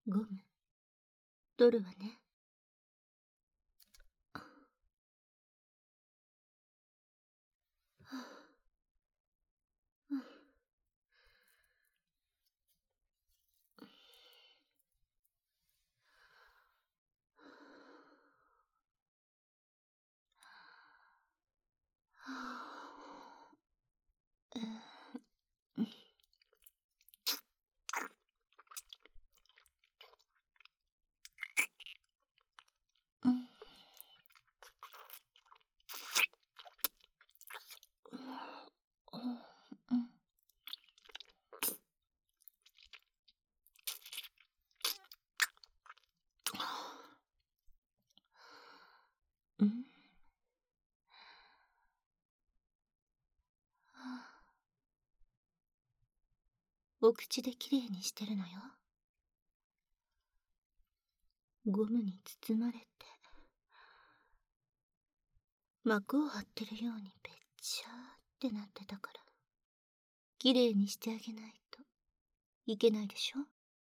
ゴム、取るわね。お口できれいにしてるのよ。ゴムに包まれて膜を張ってるようにべっちゃーってなってたから、きれいにしてあげないといけないでしょ。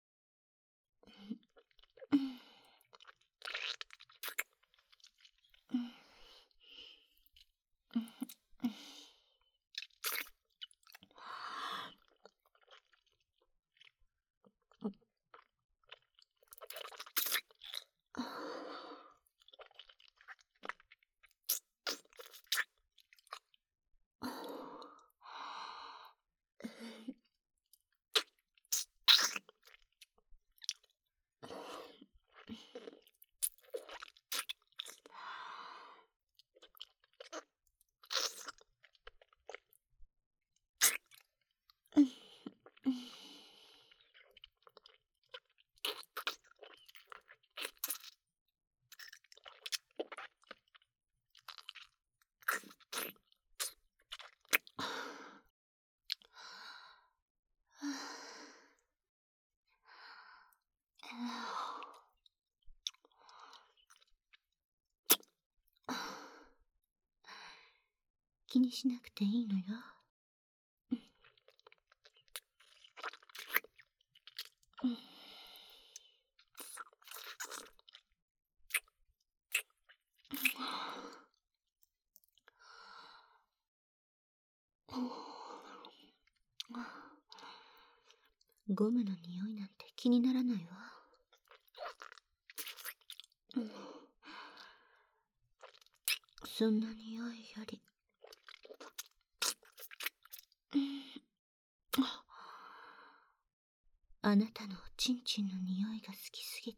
気にしなくていいのよ。ゴムの匂いなんて気にならないわ。そんな匂いより、あなたのおちんちんの匂いが好きすぎて。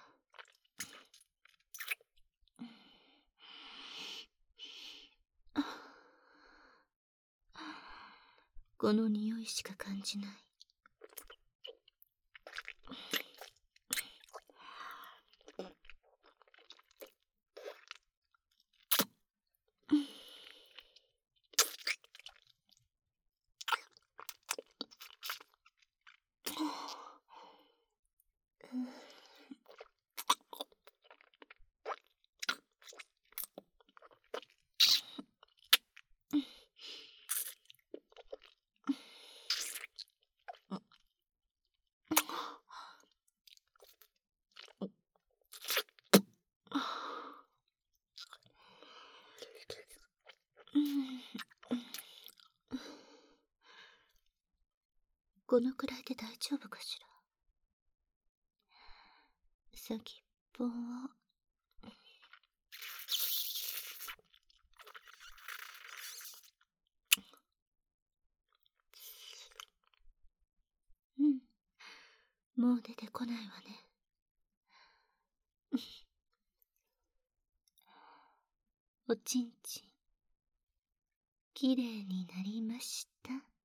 この匂いしか感じない。このくらいで大丈夫かしら。先っぽをもう出てこないわね。おちんちんきれいになりました。